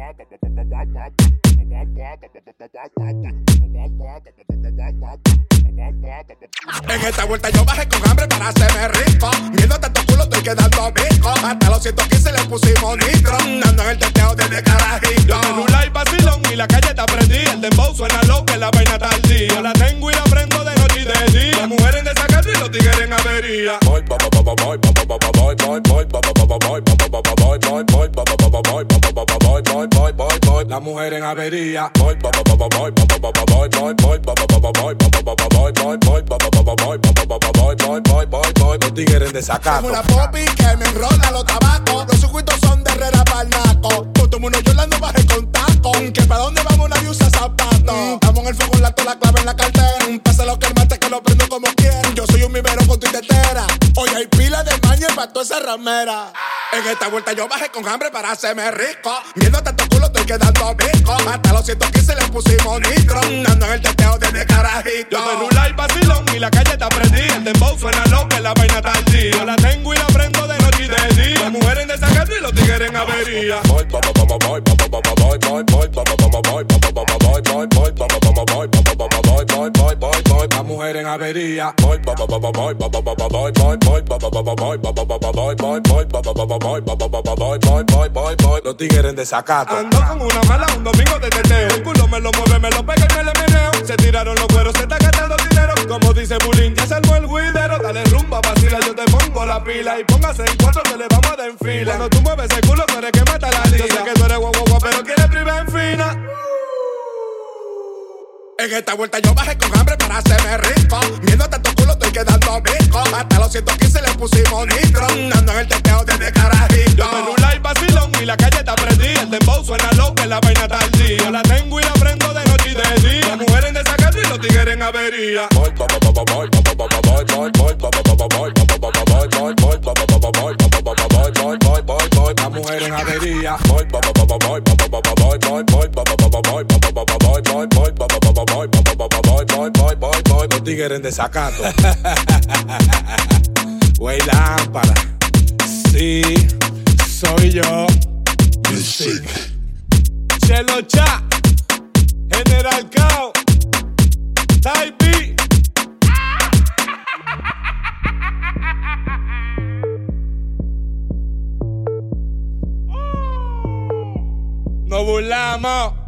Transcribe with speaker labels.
Speaker 1: En esta vuelta yo bajé con hambre para hacerme rico. Viendo tanto culo estoy quedando pico. Hasta los 115 le pusimos nitro. Dando en el teteo desde carajito.
Speaker 2: Yo tengo y vacilón y la calle está prendida. El dembow suena loco que la vaina está al día. Yo la tengo y la prendo de noche y de día. Las mujeres en desacato y los tigres en avería. La mujer en avería. Los tigres en desacato.
Speaker 1: Como una popi que me enrola los tabacos. Los circuitos son de Herrera Barnaco. Todo mundo yo ando bajé con taco. Que para dónde vamos nadie usa zapatos. Estamos en el fuego, la clave en la cartera. Pasa lo que el mate que lo prendo como quiera. Yo soy un vivero con tu tetera. Hoy hay pila de maña para toda esa ramera. En esta vuelta yo bajé con hambre para hacerme rico. Viendo tanto culo estoy quedando pico. Hasta los 115 le pusimos nitro. Dando en el teteo desde carajito.
Speaker 2: Yo tengo y vacilón y la calle está prendida. El dembow suena loco que la vaina está al día. Yo la tengo y la prendo de noche y de día. Las mujeres en desacato y los tigres en avería. La mujer en avería. Los tigres en desacato. Ando con una mala un domingo de teteo. El culo me lo mueve, me lo pega y me le meneo. Se tiraron los cueros, se está gastando dinero. Como dice Bulín, ya salvó el guidero. Dale rumba, vacila, yo te pongo la pila. Y póngase en cuatro que le vamos a dar en fila. Cuando tú mueves ese culo, tú eres que mata la liga. Yo sé que tú eres guau, pero quieres privar en fina.
Speaker 1: En esta vuelta yo bajé con hambre para hacerme rico. Viendo tanto culo estoy quedando pico. Hasta los 115 le pusimos nitro. Dando en el teteo desde carajito.
Speaker 2: Yo tengo y vacilón y la calle está prendida. El dembow suena loco que la vaina está al día. Yo la tengo y la prendo de noche y de día. Las mujeres en desacato y los tigres en avería. La mujer en avería. Los tigres en desacato. Güey, lámpara. Sí, soy yo.
Speaker 1: Music.
Speaker 2: Chelo Cha, General Cao, Type. Nos burlamos.